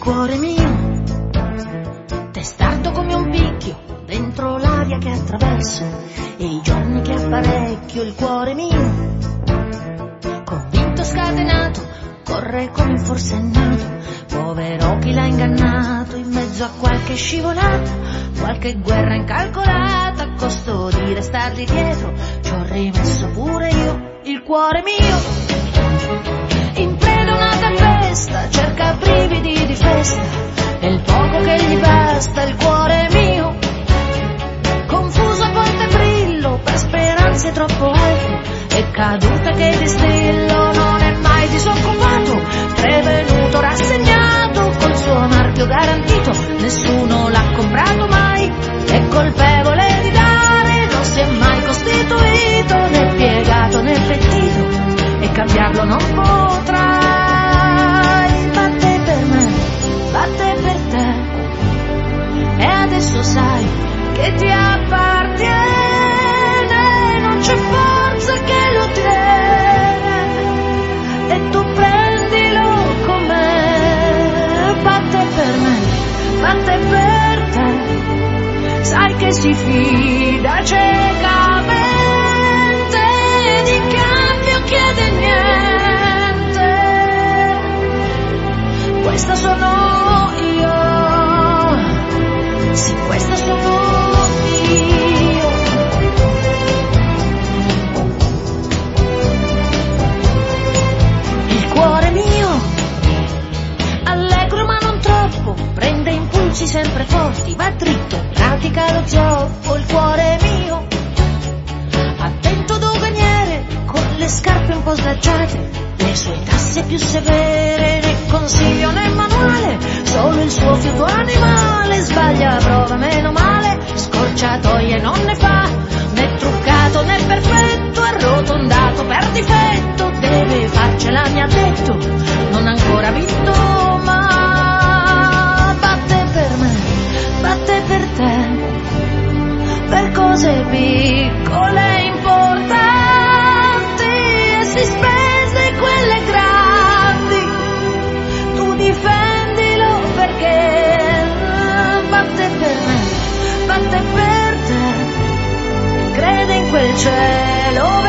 cuore mio, testardo come un picchio, dentro l'aria che attraverso e i giorni che apparecchio. Il cuore mio, convinto scatenato, corre come forsennato, povero chi l'ha ingannato, in mezzo a qualche scivolata, qualche guerra incalcolata, a costo di restargli dietro, ci ho rimesso pure io. Il cuore mio, in preda a una tempesta, cerca brividi di festa, e il poco che gli basta. Il cuore mio, confuso a volte brillo, per speranze troppo alte, e cadute che distillo, non è mai disoccupato, prevenuto, rassegnato, col suo marchio garantito, nessuno l'ha comprato mai, è colpevole di dare, non si è mai costituito, né piegato né pentito, e cambiarlo non potrai. Batte per me, batte per te, e adesso sai che ti appartiene, non c'è forza che lo tiene, e tu prendilo con me. Batte per me, batte per te, sai che si fida ciecamente, ed in cambio chiede niente. Questa sono io, sì, questa sono io. Il cuore mio, allegro ma non troppo, prende impulsi sempre forti, va dritto, pratica lo zoppo. Il cuore mio, attento doganiere, con le scarpe un po' slacciate, le sue tasse più severe, né consiglio né manuale, solo il suo fiuto animale, sbaglia a prova meno male, scorciatoie non ne fa, né truccato né perfetto, arrotondato per difetto, deve farcela mi ha detto, non ha ancora vinto, ma batte per me, batte per te, per cose piccole e importanti, e si spese quelle grandi, tu difendilo perché batte per me, batte per te, crede in quel cielo